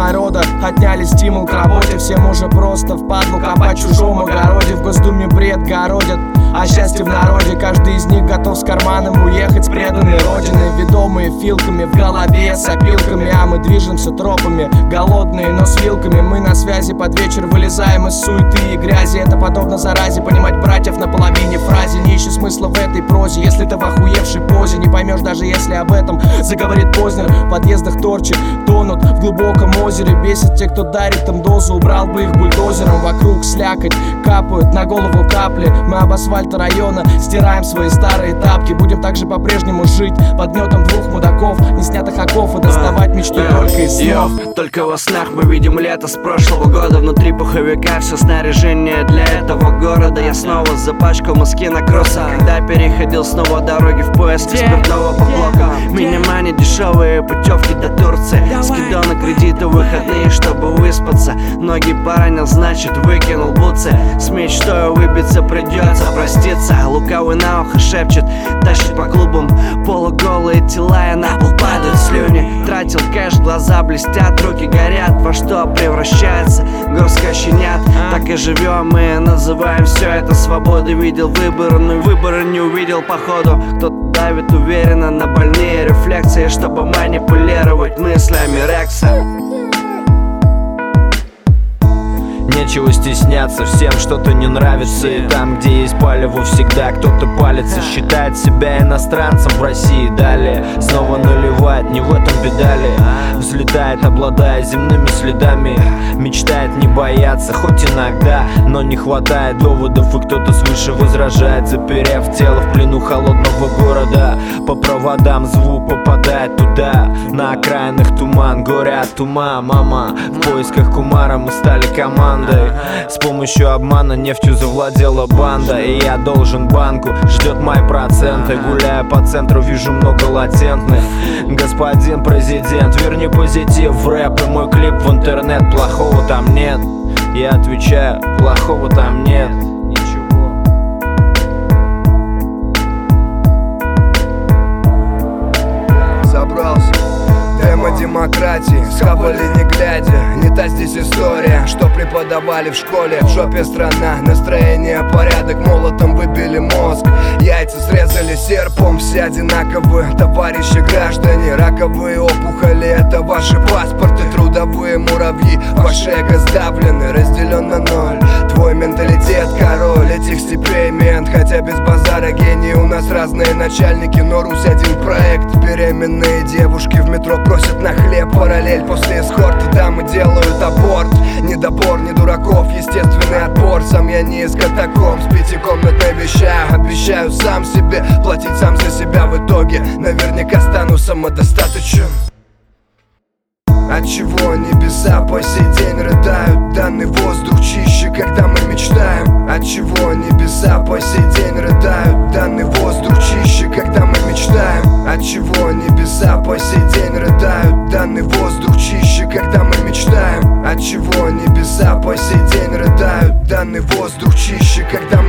народа отняли стимул к работе. Всем уже просто впадлу копать в чужом огороде. В Госдуме бред городят о счастье в народе. Каждый из них готов с карманом уехать с преданной родины. Ведомые филками в голове, с опилками. А мы движемся тропами, голодные, но с вилками. Мы на связи под вечер вылезаем из суеты и грязи. Это подобно заразе, понимать братьев на половине фразе. Не ищи смысла в этой прозе, если ты в охуевшей позе. Не поймешь, даже если об этом заговорит Познер. В подъездах торчи тонут в глубоком озере. Бесит те, кто дарит им дозу, убрал бы их бульдозером. Вокруг слякоть, капают на голову капли. Мы об асфальт района стираем свои старые тапки. Будем также по-прежнему жить под гнетом двух мудаков, не снятых оков, и доставать мечту только из снов. Только во снах мы видим лето с прошлого года. Внутри пуховика все снаряжение для этого города. Я снова запачкал мазки на кроссах, когда переходил снова дороги в поиске спиртного подлога. Меня манят дешевые путевки до Турции. Скидал на кредиты выходные, чтобы выспаться. Ноги поранил, значит выкинул бутсы. С мечтой выбиться придется проститься. Лукавый на ухо шепчет, тащит по клубам полуголые тела, и на пол падают слюни. Тратил кэш, глаза блестят, руки горят. Во что превращается горстка щенят. Так и живем мы, называем все это свободой. Видел выборы, но выбора не увидел походу. Кто-то давит уверенно на больные рефлекции, чтобы манипулировать мыслями Рекса. Нечего стесняться, всем что-то не нравится. И там, где есть палево, всегда кто-то палится. Считает себя иностранцем в России. Далее снова наливает, не в этом педали. Взлетает, обладая земными следами. Мечтает не бояться, хоть иногда, но не хватает доводов, и кто-то свыше возражает, заперев тело в плену холодного города. По проводам звук попадает туда. На окраинах туман, горе от ума. Мама, в поисках кумара мы стали командой. С помощью обмана нефтью завладела банда. И я должен банку, ждет мои проценты. Гуляя по центру, вижу много латентных. Господин президент, верни позитив в рэп и мой клип в интернет. Плохого там нет. Я отвечаю, плохого там нет. Забрался. Тема демократии, схавали не глядя. Не та здесь история, что преподавали в школе. В жопе страна, настроение, порядок. Молотом выбили мозг, яйца срезали серпом. Все одинаковые, товарищи граждане. Раковые опухоли, это ваши паспорты. Трудовые муравьи, ваши эго сдавлены. Разделен на ноль, твой менталитет король этих степей мент. Хотя без базара гений, у нас разные начальники, но Русь один проект. Беременные девушки в метро просят на хлеб. Параллель после эскорта, дамы делают аборт. Недобор, не дураков, естественный отбор. Сам я не из катакомб, с пятикомнатной вещаю. Обещаю сам себе платить сам за себя в итоге. Наверняка стану самодостаточен. Отчего небеса по сей день рыдают? Данный воздух чище, когда мы мечтаем. Отчего небеса по сей день рыдают? Данный воздух чище, когда мы мечтаем. Отчего небеса по сей день рыдают? Данный воздух чище, когда мы мечтаем. Отчего небеса по сей день рыдают? Данный воздух чище, когда